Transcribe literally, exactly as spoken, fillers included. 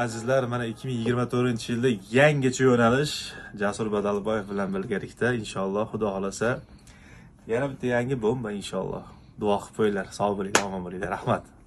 azizlar, mana ikki ming yigirma to'rtinchi yilda yangicha yo'nalish Jasur Badalboyev bilan birgalikda inshaalloh, xudo xolasa yana bitta yangi bomba inshaalloh. Duo qilib qo'yinglar, sog' bo'linglar, omon bo'linglar. Rahmat.